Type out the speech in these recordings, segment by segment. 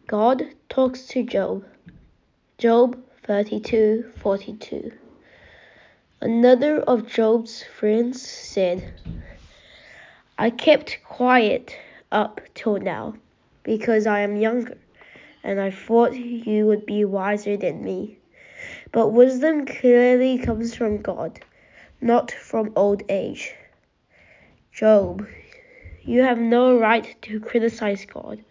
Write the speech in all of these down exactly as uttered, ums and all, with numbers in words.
God talks to Job. Job thirty-two forty-two. Another of Job's friends said, I kept quiet up till now because I am younger, and I thought you would be wiser than me. But wisdom clearly comes from God, not from old age. Job, you have no right to criticize God.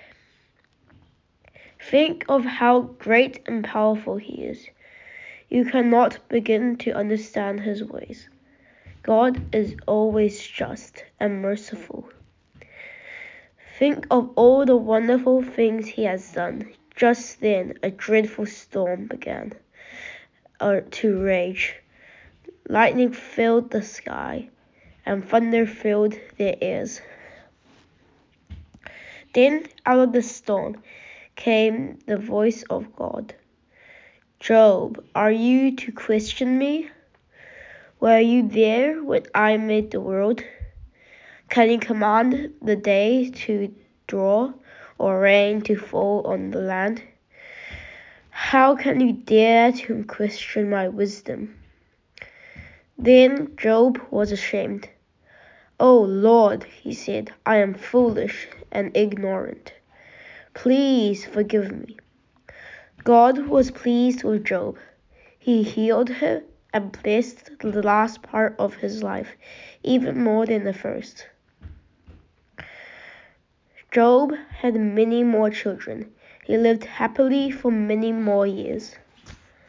Think of how great and powerful He is. You cannot begin to understand His ways. God is always just and merciful. Think of all the wonderful things He has done. Just then a dreadful storm began uh, to rage. Lightning filled the sky, and thunder filled their ears. Then out of the storm came the voice of God. Job, are you to question me? Were you there when I made the world? Can you command the day to draw, or rain to fall on the land? How can you dare to question my wisdom? Then Job was ashamed. Oh Lord, he said, I am foolish and ignorant. Please forgive me. God was pleased with Job. He healed him and blessed the last part of his life, even more than the first. Job had many more children. He lived happily for many more years.